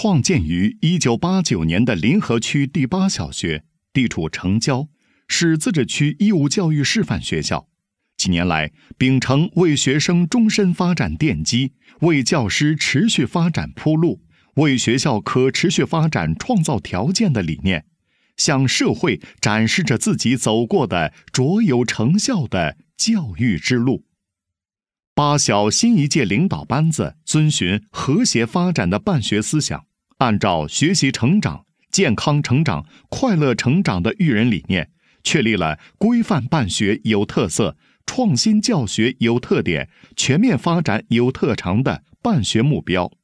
创建于1989年的临河区第8小学，地处城郊，是自治区义务教育示范学校。几年来，秉承为学生终身发展奠基、为教师持续发展铺路、为学校可持续发展创造条件的理念，向社会展示着自己走过的卓有成效的教育之路。8小新一届领导班子遵循和谐发展的办学思想，按照学习成长、健康成长、快乐成长的育人理念，确立了规范办学有特色、创新教学有特点、全面发展有特长的办学目标。